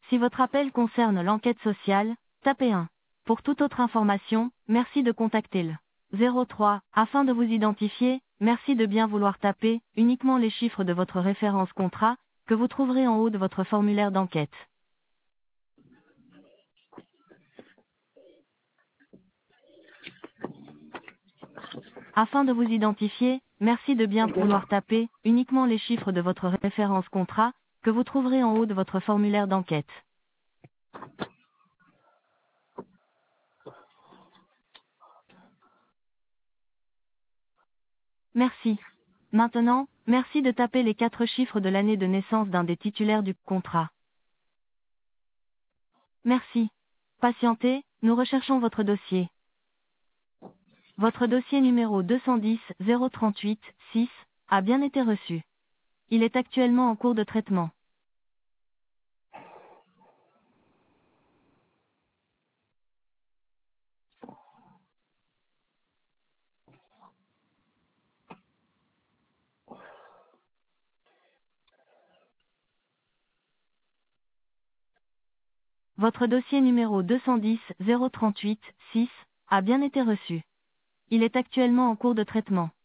Si votre appel concerne l'enquête sociale, tapez 1. Pour toute autre information, merci de contacter le 03. Afin de vous identifier, merci de bien vouloir taper uniquement les chiffres de votre référence contrat, que vous trouverez en haut de votre formulaire d'enquête. Afin de vous identifier, merci de bien vouloir taper uniquement les chiffres de votre référence contrat, que vous trouverez en haut de votre formulaire d'enquête. Merci. Maintenant, merci de taper les 4 chiffres de l'année de naissance d'un des titulaires du contrat. Merci. Patientez, nous recherchons votre dossier. Votre dossier numéro 210 038 6 a bien été reçu. Il est actuellement en cours de traitement. Votre dossier numéro 210 038 6 a bien été reçu. Il est actuellement en cours de traitement.